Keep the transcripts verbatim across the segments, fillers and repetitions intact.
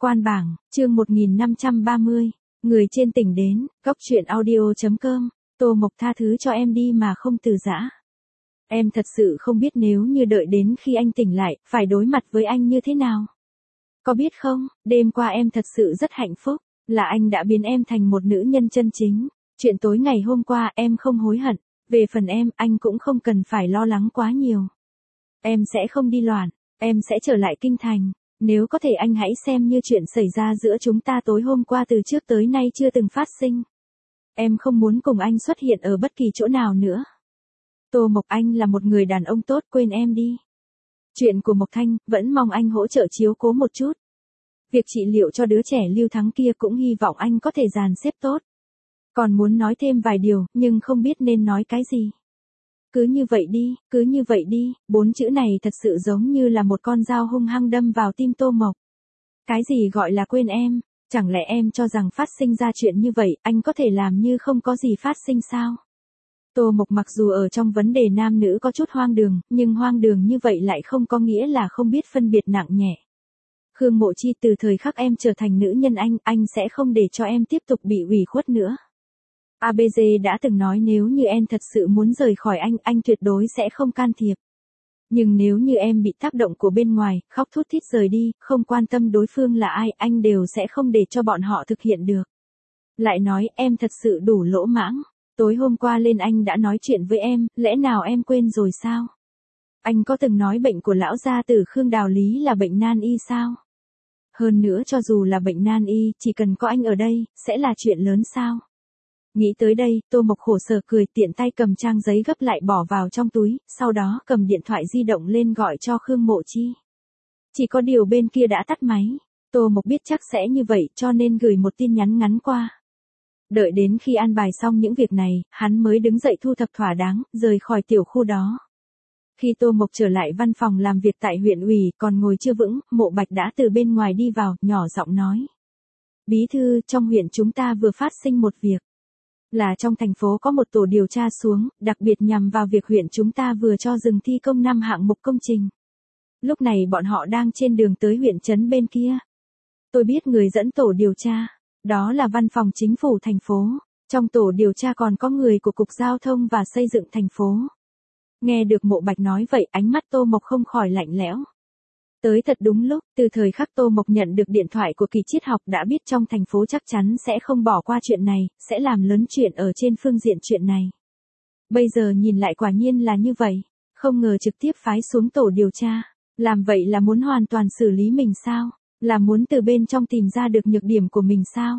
Quan bảng, chương một nghìn năm trăm ba mươi. Người trên tỉnh đến, góc truyện audio chấm com. Tô Mộc tha thứ cho em đi mà không từ giã. Em thật sự không biết nếu như đợi đến khi anh tỉnh lại, phải đối mặt với anh như thế nào. Có biết không, đêm qua em thật sự rất hạnh phúc, là anh đã biến em thành một nữ nhân chân chính. Chuyện tối ngày hôm qua em không hối hận, về phần em, anh cũng không cần phải lo lắng quá nhiều. Em sẽ không đi loạn, em sẽ trở lại kinh thành. Nếu có thể anh hãy xem như chuyện xảy ra giữa chúng ta tối hôm qua từ trước tới nay chưa từng phát sinh. Em không muốn cùng anh xuất hiện ở bất kỳ chỗ nào nữa. Tô Mộc, anh là một người đàn ông tốt, quên em đi. Chuyện của Mộc Thanh, vẫn mong anh hỗ trợ chiếu cố một chút. Việc trị liệu cho đứa trẻ Lưu Thắng kia cũng hy vọng anh có thể dàn xếp tốt. Còn muốn nói thêm vài điều, nhưng không biết nên nói cái gì. Cứ như vậy đi, cứ như vậy đi, bốn chữ này thật sự giống như là một con dao hung hăng đâm vào tim Tô Mộc. Cái gì gọi là quên em, chẳng lẽ em cho rằng phát sinh ra chuyện như vậy, anh có thể làm như không có gì phát sinh sao? Tô Mộc mặc dù ở trong vấn đề nam nữ có chút hoang đường, nhưng hoang đường như vậy lại không có nghĩa là không biết phân biệt nặng nhẹ. Khương Mộ Chi, từ thời khắc em trở thành nữ nhân anh, anh sẽ không để cho em tiếp tục bị ủy khuất nữa. a bê giê đã từng nói nếu như em thật sự muốn rời khỏi anh, anh tuyệt đối sẽ không can thiệp. Nhưng nếu như em bị tác động của bên ngoài, khóc thút thít rời đi, không quan tâm đối phương là ai, anh đều sẽ không để cho bọn họ thực hiện được. Lại nói, em thật sự đủ lỗ mãng. Tối hôm qua lên anh đã nói chuyện với em, lẽ nào em quên rồi sao? Anh có từng nói bệnh của lão gia tử Khương Đào Lý là bệnh nan y sao? Hơn nữa cho dù là bệnh nan y, chỉ cần có anh ở đây, sẽ là chuyện lớn sao? Nghĩ tới đây, Tô Mộc khổ sở cười, tiện tay cầm trang giấy gấp lại bỏ vào trong túi, sau đó cầm điện thoại di động lên gọi cho Khương Mộ Chi. Chỉ có điều bên kia đã tắt máy. Tô Mộc biết chắc sẽ như vậy cho nên gửi một tin nhắn ngắn qua. Đợi đến khi an bài xong những việc này, hắn mới đứng dậy thu thập thỏa đáng, rời khỏi tiểu khu đó. Khi Tô Mộc trở lại văn phòng làm việc tại huyện ủy, còn ngồi chưa vững, Mộ Bạch đã từ bên ngoài đi vào, nhỏ giọng nói. Bí thư, trong huyện chúng ta vừa phát sinh một việc. Là trong thành phố có một tổ điều tra xuống, đặc biệt nhằm vào việc huyện chúng ta vừa cho dừng thi công năm hạng mục công trình. Lúc này bọn họ đang trên đường tới huyện trấn bên kia. Tôi biết người dẫn tổ điều tra, đó là văn phòng chính phủ thành phố. Trong tổ điều tra còn có người của Cục Giao thông và Xây dựng thành phố. Nghe được Mộ Bạch nói vậy, ánh mắt Tô Mộc không khỏi lạnh lẽo. Tới thật đúng lúc, từ thời khắc Tô Mộc nhận được điện thoại của Kỳ Triết Học đã biết trong thành phố chắc chắn sẽ không bỏ qua chuyện này, sẽ làm lớn chuyện ở trên phương diện chuyện này. Bây giờ nhìn lại quả nhiên là như vậy, không ngờ trực tiếp phái xuống tổ điều tra, làm vậy là muốn hoàn toàn xử lý mình sao, là muốn từ bên trong tìm ra được nhược điểm của mình sao.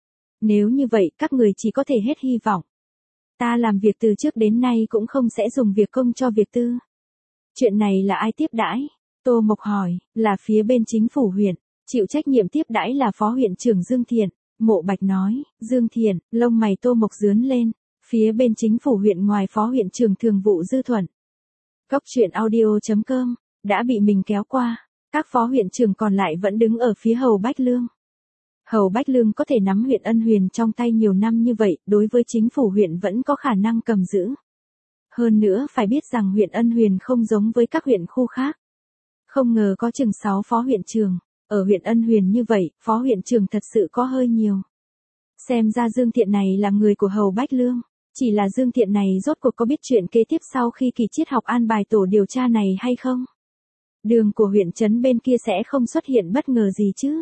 Nếu như vậy, các người chỉ có thể hết hy vọng. Ta làm việc từ trước đến nay cũng không sẽ dùng việc công cho việc tư. Chuyện này là ai tiếp đãi? Tô Mộc hỏi, là phía bên chính phủ huyện, chịu trách nhiệm tiếp đãi là Phó huyện trưởng Dương Thiện. Mộ Bạch nói, Dương Thiện, lông mày Tô Mộc rướn lên, phía bên chính phủ huyện ngoài Phó huyện trưởng thường vụ Dư Thuận. Góc truyện audio chấm com, đã bị mình kéo qua, các phó huyện trưởng còn lại vẫn đứng ở phía Hầu Bách Lương. Hầu Bách Lương có thể nắm huyện Ân Huyền trong tay nhiều năm như vậy, đối với chính phủ huyện vẫn có khả năng cầm giữ. Hơn nữa phải biết rằng huyện Ân Huyền không giống với các huyện khu khác. Không ngờ có chừng sáu phó huyện trưởng, ở huyện Ân Huyền như vậy, phó huyện trưởng thật sự có hơi nhiều. Xem ra Dương Thiện này là người của Hầu Bách Lương, chỉ là Dương Thiện này rốt cuộc có biết chuyện kế tiếp sau khi Kỳ Triết Học an bài tổ điều tra này hay không? Đường của huyện trấn bên kia sẽ không xuất hiện bất ngờ gì chứ?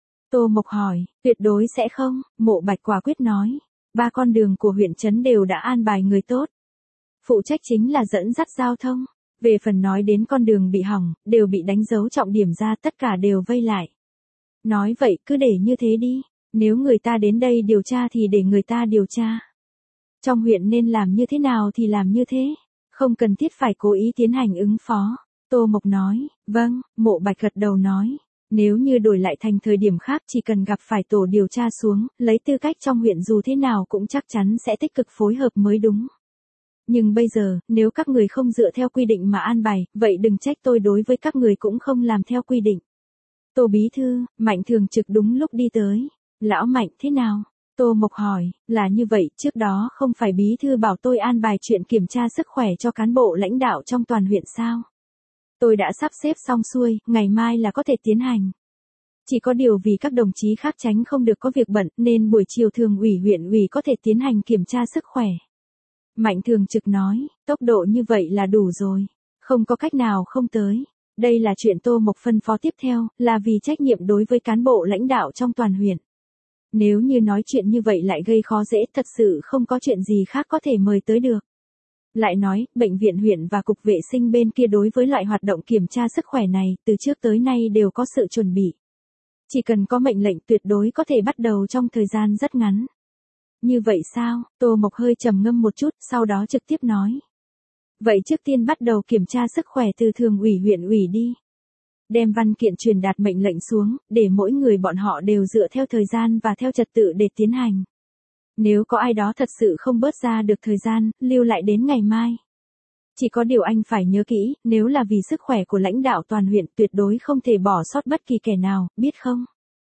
Tô Mộc hỏi, tuyệt đối sẽ không, Mộ Bạch quả quyết nói. Ba con đường của huyện trấn đều đã an bài người tốt. Phụ trách chính là dẫn dắt giao thông. Về phần nói đến con đường bị hỏng, đều bị đánh dấu trọng điểm ra, tất cả đều vây lại. Nói vậy cứ để như thế đi, nếu người ta đến đây điều tra thì để người ta điều tra. Trong huyện nên làm như thế nào thì làm như thế, không cần thiết phải cố ý tiến hành ứng phó. Tô Mộc nói, vâng, Mộ Bạch gật đầu nói. Nếu như đổi lại thành thời điểm khác chỉ cần gặp phải tổ điều tra xuống, lấy tư cách trong huyện dù thế nào cũng chắc chắn sẽ tích cực phối hợp mới đúng. Nhưng bây giờ, nếu các người không dựa theo quy định mà an bài, vậy đừng trách tôi đối với các người cũng không làm theo quy định. Tô bí thư, Mạnh thường trực đúng lúc đi tới. Lão Mạnh thế nào? Tô Mộc hỏi, là như vậy, trước đó không phải bí thư bảo tôi an bài chuyện kiểm tra sức khỏe cho cán bộ lãnh đạo trong toàn huyện sao? Tôi đã sắp xếp xong xuôi, ngày mai là có thể tiến hành. Chỉ có điều vì các đồng chí khác tránh không được có việc bận nên buổi chiều thường ủy huyện ủy có thể tiến hành kiểm tra sức khỏe. Mạnh Thường Trực nói, tốc độ như vậy là đủ rồi. Không có cách nào không tới. Đây là chuyện Tô Mộc phân phó tiếp theo, là vì trách nhiệm đối với cán bộ lãnh đạo trong toàn huyện. Nếu như nói chuyện như vậy lại gây khó dễ, thật sự không có chuyện gì khác có thể mời tới được. Lại nói, bệnh viện huyện và cục vệ sinh bên kia đối với loại hoạt động kiểm tra sức khỏe này, từ trước tới nay đều có sự chuẩn bị. Chỉ cần có mệnh lệnh tuyệt đối có thể bắt đầu trong thời gian rất ngắn. Như vậy sao? Tô Mộc hơi trầm ngâm một chút, sau đó trực tiếp nói. Vậy trước tiên bắt đầu kiểm tra sức khỏe từ thường ủy huyện ủy đi. Đem văn kiện truyền đạt mệnh lệnh xuống, để mỗi người bọn họ đều dựa theo thời gian và theo trật tự để tiến hành. Nếu có ai đó thật sự không bớt ra được thời gian, lưu lại đến ngày mai. Chỉ có điều anh phải nhớ kỹ, nếu là vì sức khỏe của lãnh đạo toàn huyện tuyệt đối không thể bỏ sót bất kỳ kẻ nào, biết không?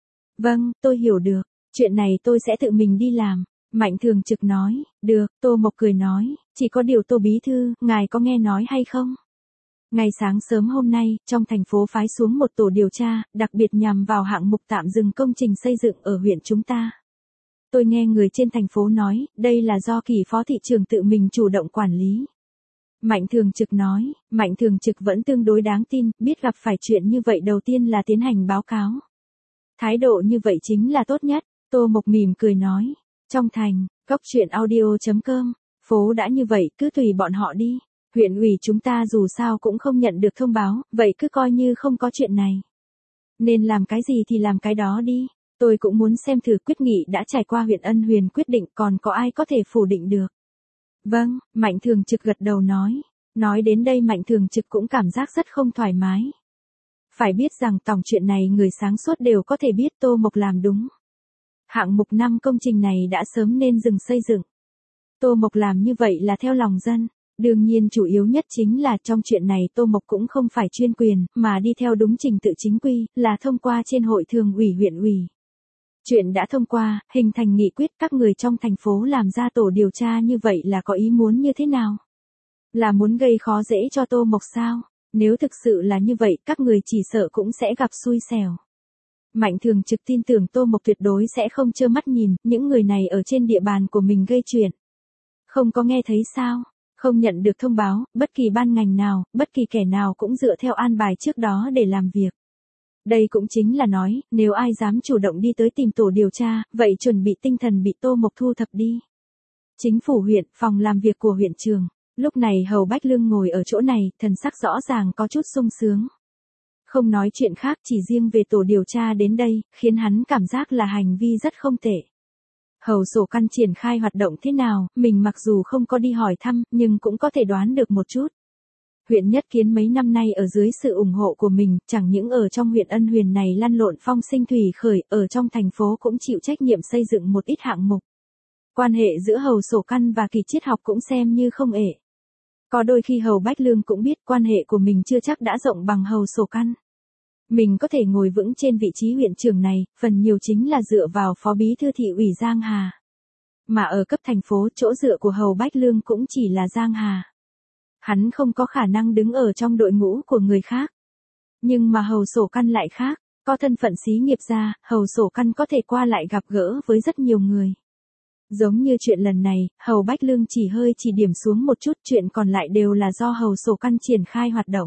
Vâng, tôi hiểu được. Chuyện này tôi sẽ tự mình đi làm. Mạnh Thường Trực nói, được, Tô Mộc cười nói, chỉ có điều Tô Bí Thư, ngài có nghe nói hay không? Ngày sáng sớm hôm nay, trong thành phố phái xuống một tổ điều tra, đặc biệt nhằm vào hạng mục tạm dừng công trình xây dựng ở huyện chúng ta. Tôi nghe người trên thành phố nói, đây là do Kỳ Phó Thị trưởng tự mình chủ động quản lý. Mạnh Thường Trực nói, Mạnh Thường Trực vẫn tương đối đáng tin, biết gặp phải chuyện như vậy đầu tiên là tiến hành báo cáo. Thái độ như vậy chính là tốt nhất, Tô Mộc mỉm cười nói. Trong thành, cốc truyện audio chấm com, phố đã như vậy, cứ tùy bọn họ đi. Huyện ủy chúng ta dù sao cũng không nhận được thông báo, vậy cứ coi như không có chuyện này. Nên làm cái gì thì làm cái đó đi. Tôi cũng muốn xem thử quyết nghị đã trải qua huyện Ân Huyền quyết định còn có ai có thể phủ định được. Vâng, Mạnh Thường Trực gật đầu nói. Nói đến đây Mạnh Thường Trực cũng cảm giác rất không thoải mái. Phải biết rằng tổng chuyện này người sáng suốt đều có thể biết Tô Mộc làm đúng. Hạng mục năm công trình này đã sớm nên dừng xây dựng. Tô Mộc làm như vậy là theo lòng dân. Đương nhiên chủ yếu nhất chính là trong chuyện này Tô Mộc cũng không phải chuyên quyền, mà đi theo đúng trình tự chính quy, là thông qua trên hội thường ủy huyện ủy. Chuyện đã thông qua, hình thành nghị quyết các người trong thành phố làm ra tổ điều tra như vậy là có ý muốn như thế nào? Là muốn gây khó dễ cho Tô Mộc sao? Nếu thực sự là như vậy, các người chỉ sợ cũng sẽ gặp xui xẻo. Mạnh Thường Trực tin tưởng Tô Mộc tuyệt đối sẽ không trơ mắt nhìn, những người này ở trên địa bàn của mình gây chuyện. Không có nghe thấy sao? Không nhận được thông báo, bất kỳ ban ngành nào, bất kỳ kẻ nào cũng dựa theo an bài trước đó để làm việc. Đây cũng chính là nói, nếu ai dám chủ động đi tới tìm tổ điều tra, vậy chuẩn bị tinh thần bị Tô Mộc thu thập đi. Chính phủ huyện, phòng làm việc của huyện trường. Lúc này Hầu Bách Lương ngồi ở chỗ này, thần sắc rõ ràng có chút sung sướng. Không nói chuyện khác, chỉ riêng về tổ điều tra đến đây, khiến hắn cảm giác là hành vi rất không tệ. Hầu Sổ Căn triển khai hoạt động thế nào, mình mặc dù không có đi hỏi thăm, nhưng cũng có thể đoán được một chút. Huyện Nhất Kiến mấy năm nay ở dưới sự ủng hộ của mình, chẳng những ở trong huyện Ân Huyền này lăn lộn phong sinh thủy khởi, ở trong thành phố cũng chịu trách nhiệm xây dựng một ít hạng mục. Quan hệ giữa Hầu Sổ Căn và Kỳ Triết Học cũng xem như không ể. Có đôi khi Hầu Bách Lương cũng biết quan hệ của mình chưa chắc đã rộng bằng Hầu Sổ Căn. Mình có thể ngồi vững trên vị trí huyện trưởng này, phần nhiều chính là dựa vào Phó Bí Thư Thị ủy Giang Hà. Mà ở cấp thành phố, chỗ dựa của Hầu Bách Lương cũng chỉ là Giang Hà. Hắn không có khả năng đứng ở trong đội ngũ của người khác. Nhưng mà Hầu Sổ Căn lại khác, có thân phận xí nghiệp gia, Hầu Sổ Căn có thể qua lại gặp gỡ với rất nhiều người. Giống như chuyện lần này, Hầu Bách Lương chỉ hơi chỉ điểm xuống một chút, chuyện còn lại đều là do Hầu Sổ Căn triển khai hoạt động.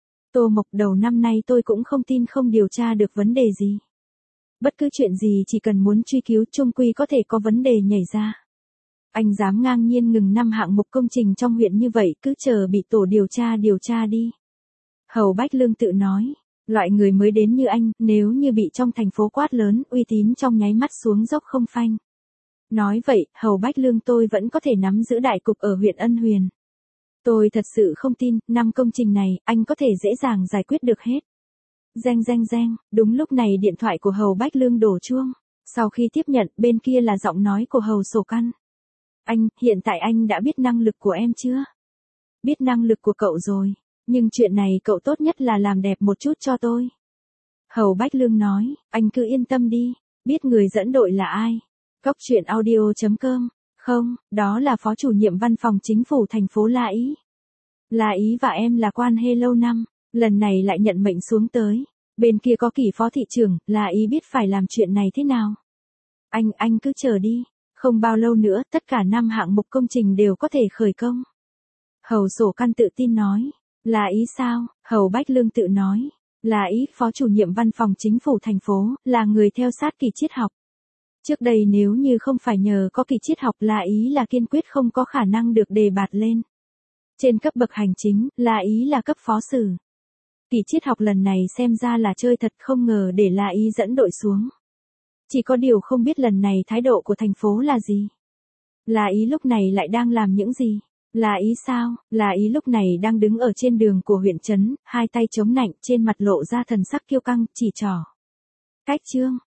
Tô Mộc, đầu năm nay tôi cũng không tin không điều tra được vấn đề gì. Bất cứ chuyện gì chỉ cần muốn truy cứu chung quy có thể có vấn đề nhảy ra. Anh dám ngang nhiên ngừng năm hạng mục công trình trong huyện như vậy, cứ chờ bị tổ điều tra điều tra đi. Hầu Bách Lương tự nói, loại người mới đến như anh, nếu như bị trong thành phố quát lớn, uy tín trong nháy mắt xuống dốc không phanh. Nói vậy, Hầu Bách Lương tôi vẫn có thể nắm giữ đại cục ở huyện Ân Huyền. Tôi thật sự không tin, năm công trình này, anh có thể dễ dàng giải quyết được hết. Reng reng reng, đúng lúc này điện thoại của Hầu Bách Lương đổ chuông. Sau khi tiếp nhận, bên kia là giọng nói của Hầu Sổ Căn. Anh, hiện tại anh đã biết năng lực của em chưa? Biết năng lực của cậu rồi, nhưng chuyện này cậu tốt nhất là làm đẹp một chút cho tôi. Hầu Bách Lương nói, anh cứ yên tâm đi, biết người dẫn đội là ai. Cốc truyện audio chấm com. Không, đó là phó chủ nhiệm văn phòng chính phủ thành phố La Ý. La Ý và em là quan hệ lâu năm, lần này lại nhận mệnh xuống tới. Bên kia có Kỳ phó thị trưởng, là ý biết phải làm chuyện này thế nào. Anh, anh cứ chờ đi, không bao lâu nữa tất cả năm hạng mục công trình đều có thể khởi công. Hầu Sổ Căn tự tin nói, là ý sao? Hầu Bách Lương tự nói, là ý phó chủ nhiệm văn phòng chính phủ thành phố, là người theo sát Kỳ triết học. Trước đây nếu như không phải nhờ có Kỳ triết học là ý là kiên quyết không có khả năng được đề bạt lên. Trên cấp bậc hành chính, là ý là cấp phó sử. Kỳ triết học lần này xem ra là chơi thật, không ngờ để là ý dẫn đội xuống. Chỉ có điều không biết lần này thái độ của thành phố là gì. Là ý lúc này lại đang làm những gì? Là ý sao? Là ý lúc này đang đứng ở trên đường của huyện trấn, hai tay chống nạnh, trên mặt lộ ra thần sắc kiêu căng, chỉ trỏ. Cách Trương,